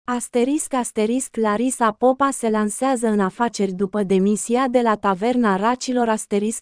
Larisa Popa se lansează în afaceri după demisia de la Taverna Racilor.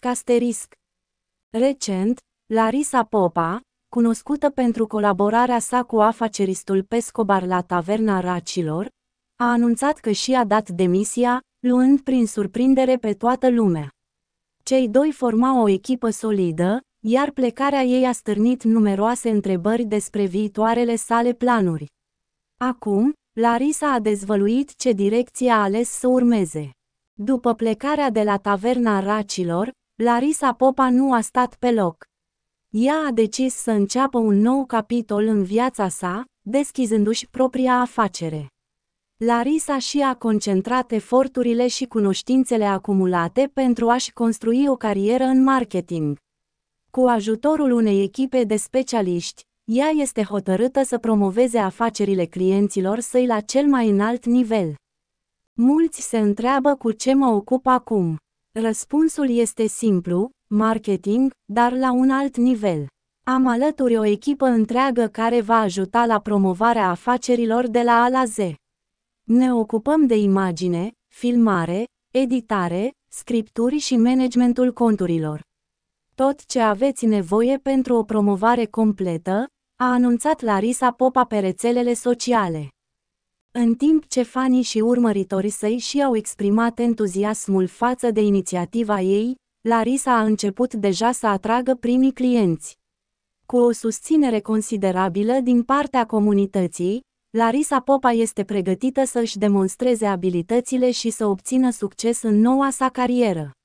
Recent, Larisa Popa, cunoscută pentru colaborarea sa cu afaceristul Pescobar la Taverna Racilor, a anunțat că și-a dat demisia, luând prin surprindere pe toată lumea. Cei doi formau o echipă solidă, iar plecarea ei a stârnit numeroase întrebări despre viitoarele sale planuri. Acum, Larisa a dezvăluit ce direcție a ales să urmeze. După plecarea de la Taverna Racilor, Larisa Popa nu a stat pe loc. Ea a decis să înceapă un nou capitol în viața sa, deschizându-și propria afacere. Larisa și-a concentrat eforturile și cunoștințele acumulate pentru a-și construi o carieră în marketing. Cu ajutorul unei echipe de specialiști, ea este hotărâtă să promoveze afacerile clienților săi la cel mai înalt nivel. Mulți se întreabă cu ce mă ocup acum. Răspunsul este simplu, marketing, dar la un alt nivel. Am alături o echipă întreagă care va ajuta la promovarea afacerilor de la A la Z. Ne ocupăm de imagine, filmare, editare, scripturi și managementul conturilor. Tot ce aveți nevoie pentru o promovare completă, a anunțat Larisa Popa pe rețelele sociale. În timp ce fanii și urmăritorii săi și-au exprimat entuziasmul față de inițiativa ei, Larisa a început deja să atragă primii clienți. Cu o susținere considerabilă din partea comunității, Larisa Popa este pregătită să își demonstreze abilitățile și să obțină succes în noua sa carieră.